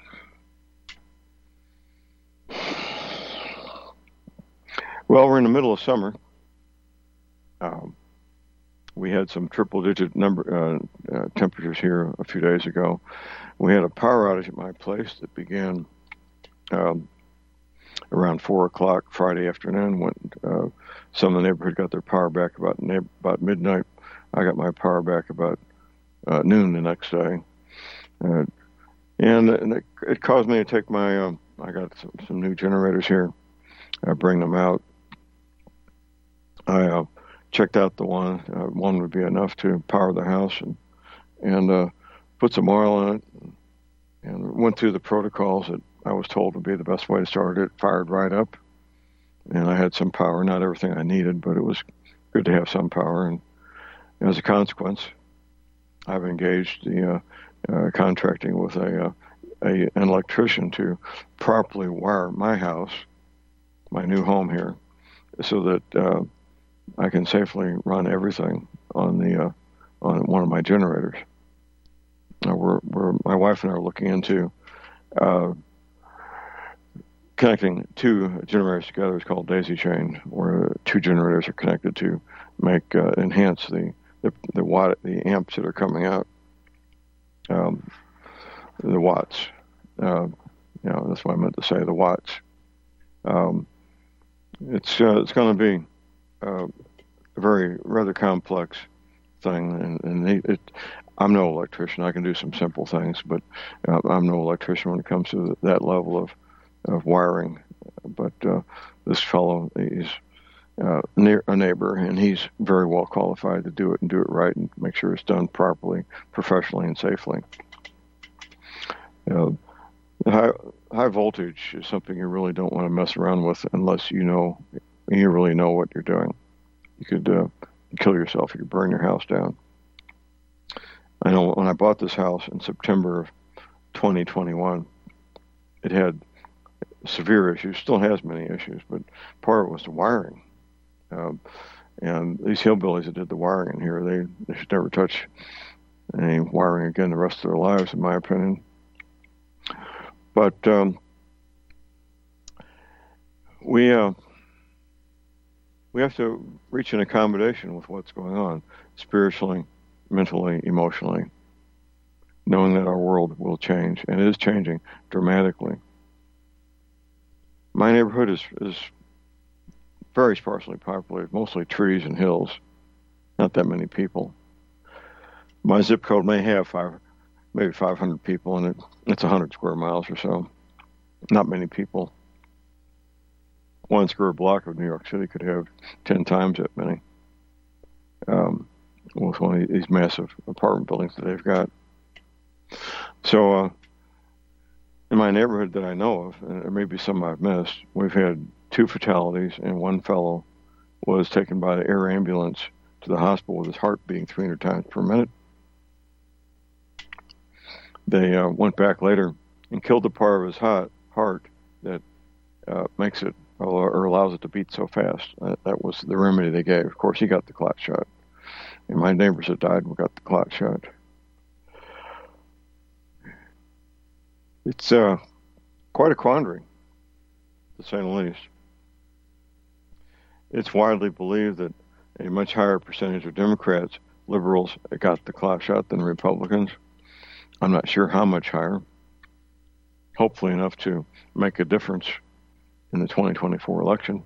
Well, we're in the middle of summer. Um, we had some triple-digit number uh, uh, temperatures here a few days ago. We had a power outage at my place that began um, around four o'clock Friday afternoon. When uh, some of the neighborhood got their power back about about midnight, I got my power back about uh, noon the next day, uh, and, and it, it caused me to take my. Um, I got some, some new generators here. I bring them out. I uh, checked out the one. Uh, one would be enough to power the house, and and uh, put some oil in it, and went through the protocols that I was told would be the best way to start it. Fired right up, and I had some power. Not everything I needed, but it was good to have some power. And as a consequence, I've engaged the uh, uh, contracting with a, uh, a an electrician to properly wire my house, my new home here, so that uh, I can safely run everything on the uh, on one of my generators. Now we're, we're my wife and I are looking into uh, connecting two generators together is called daisy chain, where two generators are connected to make uh, enhance the the the watt the amps that are coming out, um, the watts. Uh, you know, that's what I meant to say, the watts. Um, it's uh, it's going to be uh, a very rather complex thing, and, and it, it, I'm no electrician. I can do some simple things, but uh, I'm no electrician when it comes to that level of of wiring. But uh, this fellow, he's uh, near a neighbor, and he's very well qualified to do it and do it right and make sure it's done properly, professionally, and safely. Uh, high, high voltage is something you really don't want to mess around with unless you know you really know what you're doing. You could uh, kill yourself. You could burn your house down. I know when I bought this house in September of twenty twenty-one, it had severe issues, still has many issues, but part of it was the wiring. Um, and these hillbillies that did the wiring in here, they, they should never touch any wiring again the rest of their lives, in my opinion. But um, we uh, we have to reach an accommodation with what's going on, spiritually, mentally, emotionally, knowing that our world will change, and it is changing dramatically. My neighborhood is, is very sparsely populated, mostly trees and hills, not that many people. My zip code may have five, maybe five hundred people in it. It's one hundred square miles or so. Not many people. One square block of New York City could have ten times that many. Um, with one of these massive apartment buildings that they've got. So, uh, in my neighborhood that I know of, and there may be some I've missed, we've had two fatalities, and one fellow was taken by the air ambulance to the hospital with his heart beating three hundred times per minute. They uh, went back later and killed the part of his heart, heart that uh, makes it, or, or allows it to beat so fast. Uh, that was the remedy they gave. Of course, he got the clot shot. And my neighbors that died got the clot shot. It's uh, quite a quandary, to say the least. It's widely believed that a much higher percentage of Democrats, liberals, got the clot shot than Republicans. I'm not sure how much higher. Hopefully enough to make a difference in the twenty twenty-four election.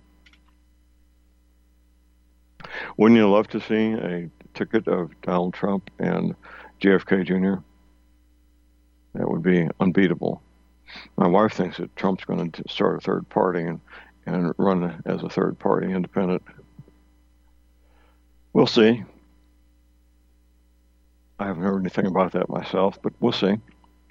Wouldn't you love to see a ticket of Donald Trump and J F K Junior? That would be unbeatable. My wife thinks that Trump's going to start a third party and, and run as a third party independent. We'll see. I haven't heard anything about that myself, but we'll see.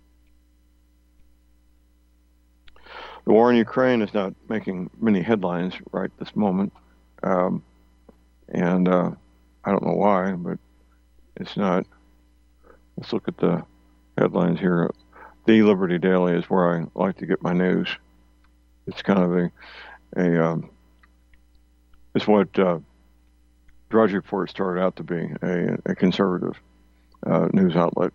The war in Ukraine is not making many headlines right this moment. Um, and uh, I don't know why, but it's not. Let's look at the headlines here. The Liberty Daily is where I like to get my news. It's kind of a, a um, it's what uh, Drudge Report started out to be, a, a conservative uh, news outlet.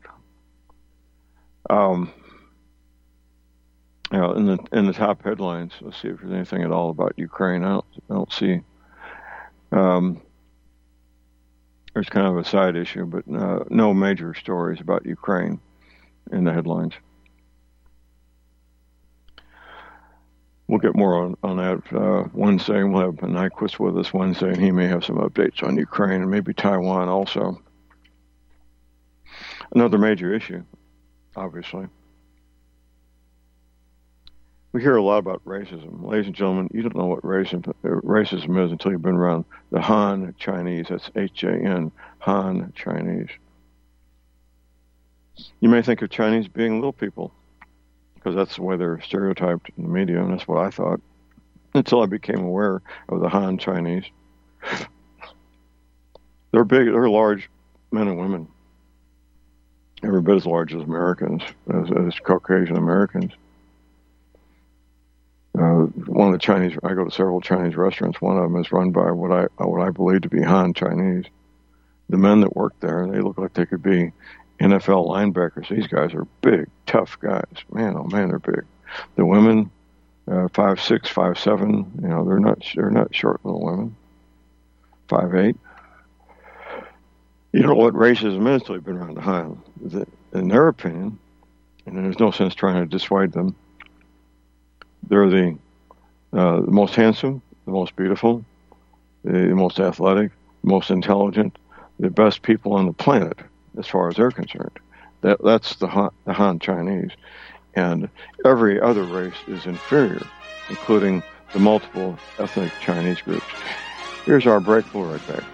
Um, you know, in the in the top headlines, let's see if there's anything at all about Ukraine. I don't, I don't see. Um, there's kind of a side issue, but uh, no major stories about Ukraine in the headlines. We'll get more on, on that uh, Wednesday. We'll have Nyquist with us Wednesday, and he may have some updates on Ukraine and maybe Taiwan also. Another major issue, obviously. We hear a lot about racism. Ladies and gentlemen, you don't know what racism, racism is until you've been around the Han Chinese. That's H A N, Han Chinese. You may think of Chinese being little people, because that's the way they're stereotyped in the media, and that's what I thought, until I became aware of the Han Chinese. They're big, they're large men and women, every bit as large as Americans, as, as Caucasian Americans. Uh, one of the Chinese, I go to several Chinese restaurants. One of them is run by what I what I believe to be Han Chinese. The men that work there, they look like they could be N F L linebackers. These guys are big, tough guys. Man, oh man, they're big. The women, uh, five six, five seven. You know, they're not they're not short little women. Five eight. You know what racism is till you've been around the Highland. In their opinion, and there's no sense trying to dissuade them, they're the, uh, the most handsome, the most beautiful, the most athletic, most intelligent, the best people on the planet, as far as they're concerned. That that's the Han, the Han Chinese, and every other race is inferior, including the multiple ethnic Chinese groups. Here's our break. We'll be right back.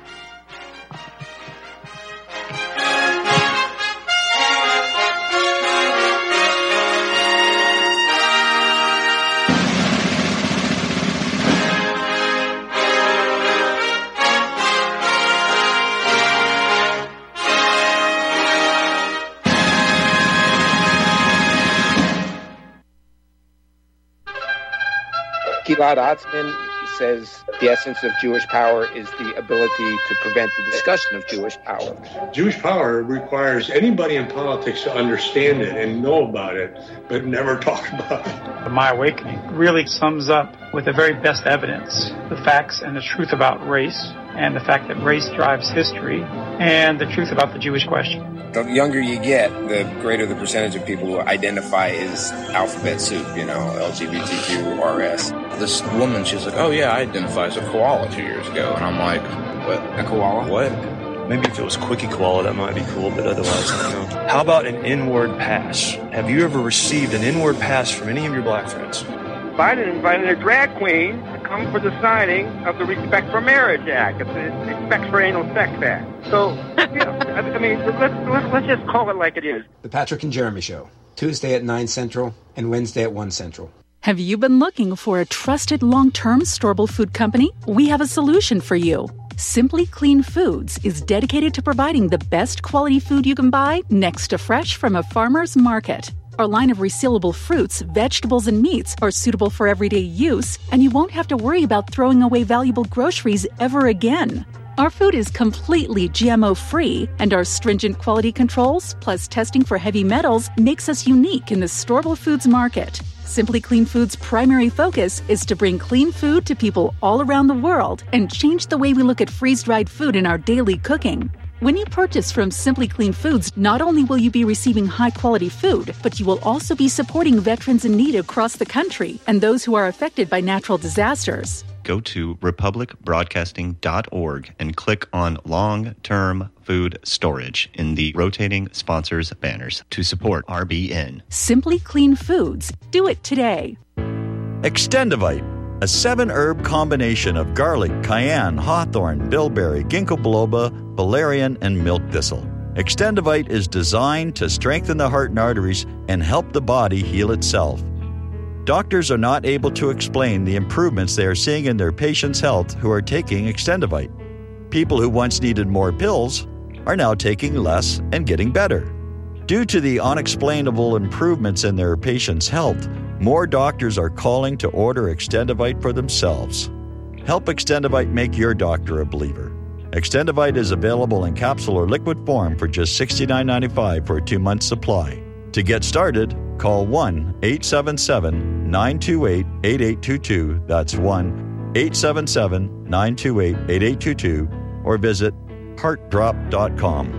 Gilad Atzmon says the essence of Jewish power is the ability to prevent the discussion of Jewish power. Jewish power requires anybody in politics to understand it and know about it, but never talk about it. My Awakening really sums up with the very best evidence the facts and the truth about race, and the fact that race drives history, and the truth about the Jewish question. The younger you get, the greater the percentage of people who identify as alphabet soup, you know, L G B T Q, R S. This woman, she's like, oh yeah, I identify as a koala two years ago. And I'm like, what? A koala? What? Maybe if it was Quickie Koala, that might be cool, but otherwise, I don't know. How about an inward pass? Have you ever received an inward pass from any of your black friends? Biden invited a drag queen to come for the signing of the Respect for Marriage Act, it's the Respect for Anal Sex Act. So, you know, I mean, let's, let's, let's just call it like it is. The Patrick and Jeremy Show, Tuesday at nine Central and Wednesday at one Central. Have you been looking for a trusted long-term storable food company? We have a solution for you. Simply Clean Foods is dedicated to providing the best quality food you can buy next to fresh from a farmer's market. Our line of resealable fruits, vegetables, and meats are suitable for everyday use, and you won't have to worry about throwing away valuable groceries ever again. Our food is completely G M O-free, and our stringent quality controls, plus testing for heavy metals, makes us unique in the storable foods market. Simply Clean Foods' primary focus is to bring clean food to people all around the world and change the way we look at freeze-dried food in our daily cooking. When you purchase from Simply Clean Foods, not only will you be receiving high-quality food, but you will also be supporting veterans in need across the country and those who are affected by natural disasters. Go to republic broadcasting dot org and click on long-term food storage in the rotating sponsors banners to support R B N. Simply Clean Foods. Do it today. Extendivite, a seven-herb combination of garlic, cayenne, hawthorn, bilberry, ginkgo biloba, valerian, and milk thistle. Extendivite is designed to strengthen the heart and arteries and help the body heal itself. Doctors are not able to explain the improvements they are seeing in their patients' health who are taking Extendivite. People who once needed more pills are now taking less and getting better. Due to the unexplainable improvements in their patients' health, more doctors are calling to order Extendivite for themselves. Help Extendivite make your doctor a believer. Extendivite is available in capsule or liquid form for just sixty-nine ninety-five for a two-month supply. To get started, call one eight seven seven, nine two eight, eight eight two two. That's one eight seven seven, nine two eight, eight eight two two. Or visit heart drop dot com.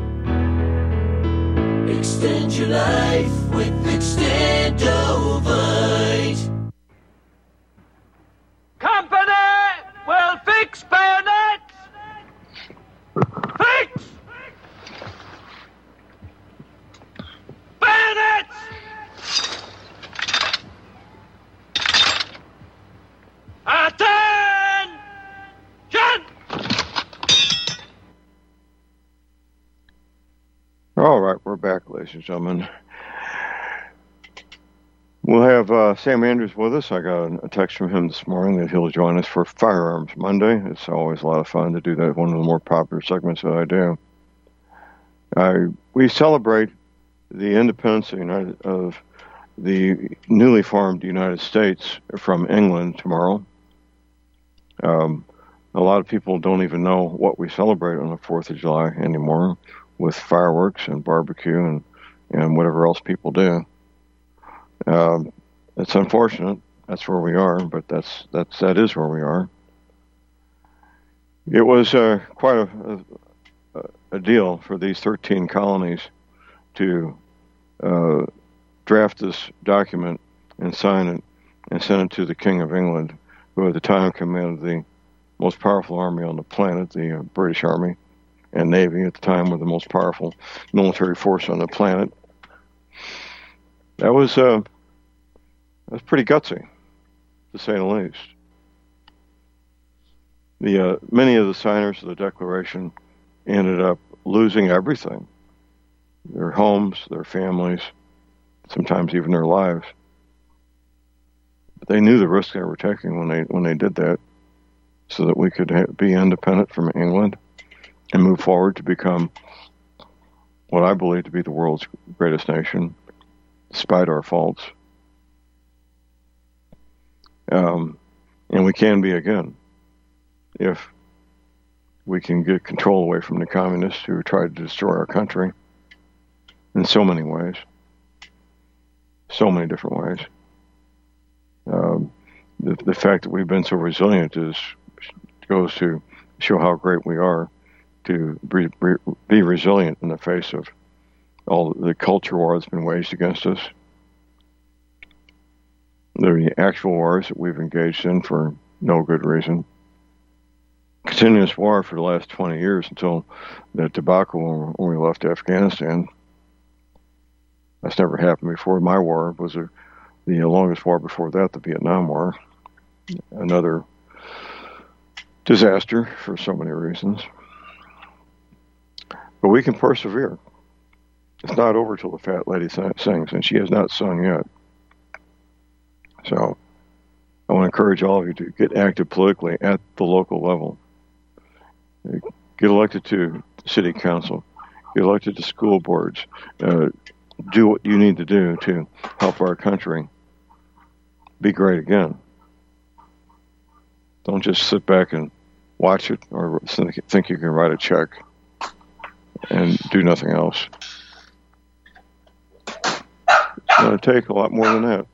Extend your life with Extendovite. Company will fix bayonets! Fix! Bayonets! Attention! All right, we're back, ladies and gentlemen. We'll have uh, Sam Andrews with us. I got a text from him this morning that he'll join us for Firearms Monday. It's always a lot of fun to do that. One of the more popular segments that I do. I, we celebrate the independence of the, United, of the newly formed United States from England tomorrow. Um, a lot of people don't even know what we celebrate on the fourth of July anymore, with fireworks and barbecue and, and whatever else people do. Um, it's unfortunate. that's where we are, but that's that's that is where we are. It was uh, quite a, a, a deal for these thirteen colonies to uh, draft this document and sign it and send it to the King of England, who at the time commanded the most powerful army on the planet, the uh, British Army and Navy at the time were the most powerful military force on the planet. That was uh, that was pretty gutsy, to say the least. The uh, many of the signers of the Declaration ended up losing everything: their homes, their families, sometimes even their lives. But they knew the risk they were taking when they when they did that, so that we could ha- be independent from England and move forward to become what I believe to be the world's greatest nation, despite our faults. Um, and we can be again, if we can get control away from the communists who tried to destroy our country in so many ways, so many different ways. Um, the, the fact that we've been so resilient is goes to show how great we are to be, be resilient in the face of all the culture war that's been waged against us, the actual wars that we've engaged in for no good reason, continuous war for the last twenty years until the debacle when we left Afghanistan. That's never happened before. My war was a, the longest war before that, the Vietnam War, another disaster for so many reasons. But we can persevere. It's not over till the fat lady sings, and she has not sung yet. So I want to encourage all of you to get active politically at the local level. Get elected to city council. Get elected to school boards. Uh, do what you need to do to help our country be great again. Don't just sit back and watch it or think you can write a check and do nothing else. It's going to take a lot more than that.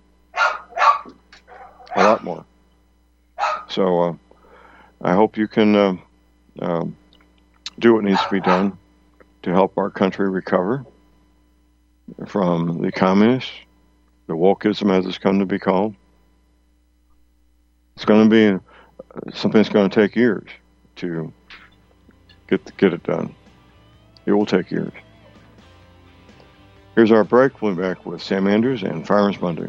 A lot more. So uh, I hope you can uh, uh, do what needs to be done to help our country recover from the communists, the wokeism as it's come to be called. It's going to be something that's going to take years to get get it done. It will take years. Here's our break. We'll be back with Sam Andrews and Fireman's Monday.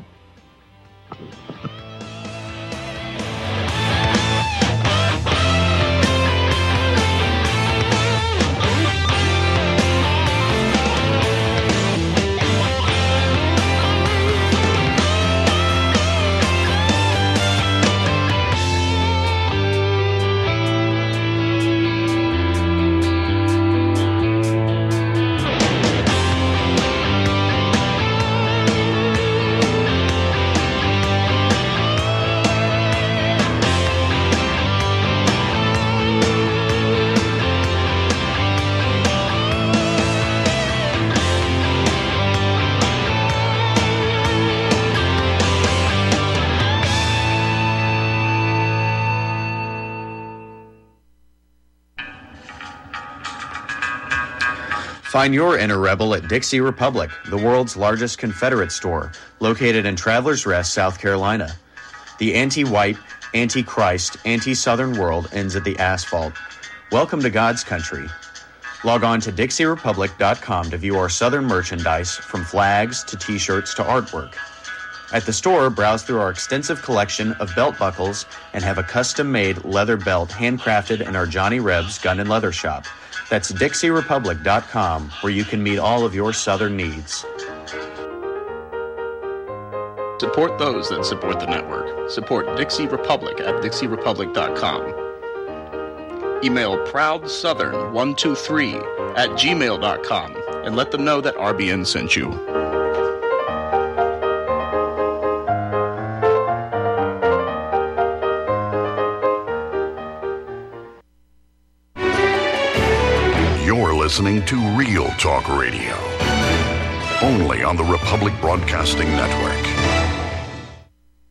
Find your inner rebel at Dixie Republic, the world's largest Confederate store, located in Travelers Rest, South Carolina. The anti-white, anti-Christ, anti-Southern world ends at the asphalt. Welcome to God's country. Log on to Dixie Republic dot com to view our Southern merchandise, from flags to t-shirts to artwork. At the store, browse through our extensive collection of belt buckles and have a custom-made leather belt handcrafted in our Johnny Rebs Gun and Leather Shop. That's Dixie Republic dot com, where you can meet all of your Southern needs. Support those that support the network. Support Dixie Republic at Dixie Republic dot com. Email proud southern one two three at gmail dot com and let them know that R B N sent you. Listening to Real Talk Radio, only on the Republic Broadcasting Network.